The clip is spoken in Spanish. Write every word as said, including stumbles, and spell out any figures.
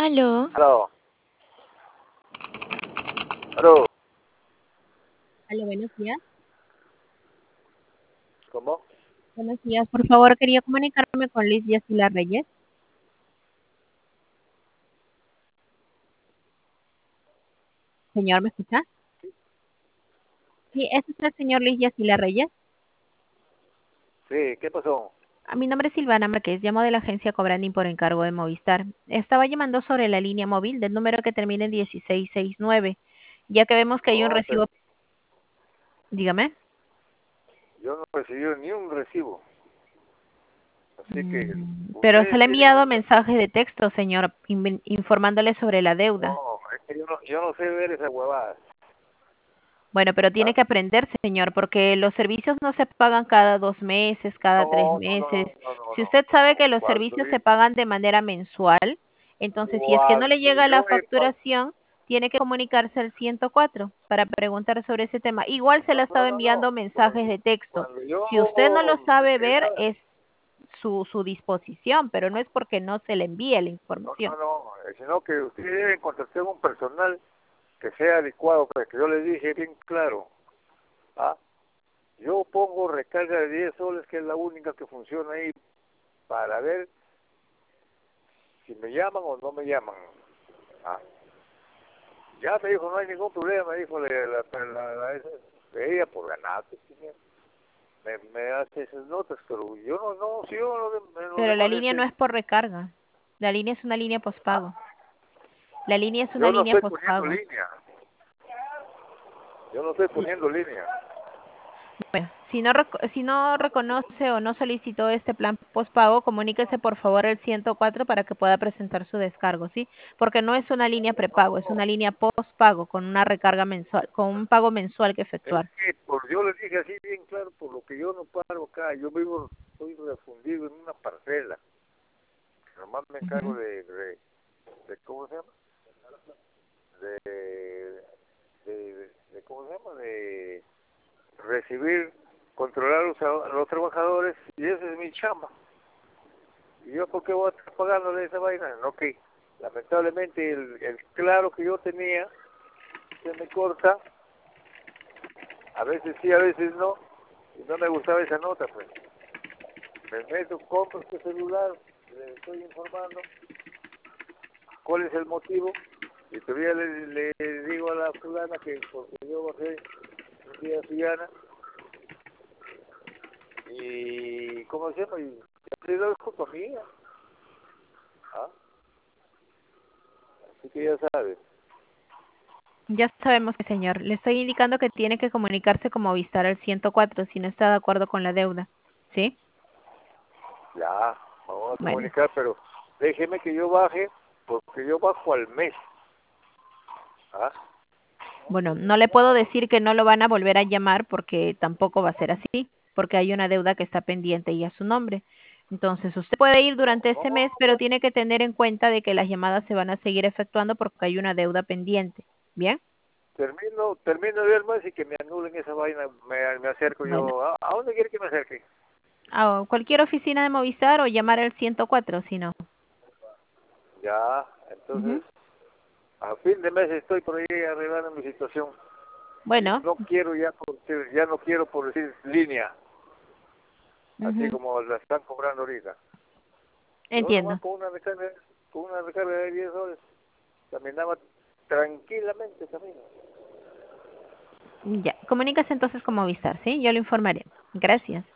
Aló. Aló. Aló. Aló, buenos días. ¿Cómo? Buenos días. Por favor, quería comunicarme con Liz Yacila Reyes. Señor, ¿me escucha? Sí, ¿es usted el señor Liz Yacila Reyes? Sí, ¿qué pasó? A mi nombre es Silvana Márquez, llamo de la agencia Cobranding por encargo de Movistar. Estaba llamando sobre la línea móvil del número que termina en dieciséis sesenta y nueve, ya que vemos que hay un No, pero recibo. Dígame. yo no recibí ni un recibo. Así que Mm, Pero se ustedes le ha tienen... enviado mensaje de texto, señor, in- informándole sobre la deuda. No, es que yo no, yo no sé ver esa huevada. Bueno, pero tiene ¿Ah? que aprender, señor, porque los servicios no se pagan cada dos meses, cada tres No, no, no, meses. no, no, no, Si no, usted no, sabe no. que los Cuando servicios yo, se pagan de manera mensual, entonces si es que no le cuando llega la yo he pagado... facturación, tiene que comunicarse al ciento cuatro para preguntar sobre ese tema. Igual se le No, ha no, estado no, no. enviando mensajes Cuando, de texto. cuando Si usted no lo yo me sabe ver, quedaba... es su, su disposición, pero no es porque no se le envíe la No, información. no, no. eh, Sino que ustedes deben contratar un personal que sea adecuado, pues que yo les dije bien claro. ¿Ah? Yo pongo recarga de diez soles, que es la única que funciona ahí, para ver si me llaman o no me llaman. Ah, ya me dijo, no hay ningún problema, me dijo la, la, la, la- esa- ella por ganar, pues, sí, me, me hace esas notas, pero yo no, no, si yo no, de- en lo Pero la demás, línea no este, es por recarga. La línea es una línea ah, pospago. La línea es una yo no línea estoy poniendo pospago. línea, yo no estoy poniendo línea. Bueno, si no, reco- si no reconoce o no solicitó este plan postpago, comuníquese por favor al ciento cuatro para que pueda presentar su descargo, ¿sí? Porque no es una línea prepago, es una línea postpago con una recarga mensual, con un pago mensual que Es efectuar. que por, yo les dije así bien claro, por lo que yo no paro acá, yo vivo, estoy refundido en una parcela, nomás me encargo Ujú. de, de, de ¿cómo se llama? De, de, de, ¿cómo se llama? De recibir, controlar los, a los trabajadores, y esa es mi chamba. ¿Y yo por qué voy a estar pagándole esa vaina? No, que lamentablemente el, el claro que yo tenía se me corta, a veces sí, a veces no, y no me gustaba esa nota, pues. Me meto, compro este celular, le estoy informando cuál es el motivo, y todavía le, le digo a la fulana que porque yo bajé un día a Suyana, y ¿cómo se llama? Y sido es culpa mía. ¿Ah? Así que ya sabes. Ya sabemos que señor, le estoy indicando que tiene que comunicarse con Movistar al ciento cuatro si no está de acuerdo con la deuda, ¿sí? Ya, vamos a Bueno. comunicar, pero déjeme que yo baje, porque yo bajo al mes. ¿Ah? Bueno, no le puedo decir que no lo van a volver a llamar porque tampoco va a ser así, porque hay una deuda que está pendiente y a su nombre. Entonces, usted puede ir durante ese mes, pero tiene que tener en cuenta de que las llamadas se van a seguir efectuando porque hay una deuda pendiente. ¿Bien? Termino, termino de ver el mes y que me anulen esa vaina, me, me acerco Bueno, yo. ¿A, a dónde quiere que me acerque? a cualquier oficina de Movistar o llamar al ciento cuatro, si no. Ya, entonces, Ujú. a fin de mes estoy por ahí arreglando mi situación. Y Bueno, no quiero ya, por decir- ya no quiero por decir línea, así ujú. como la están cobrando ahorita. Yo nomás Entiendo. con una recarga, con una recarga de diez dólares, caminaba tranquilamente, camino. Ya, comuníquese entonces con Movistar, ¿sí? Yo le informaré. Gracias.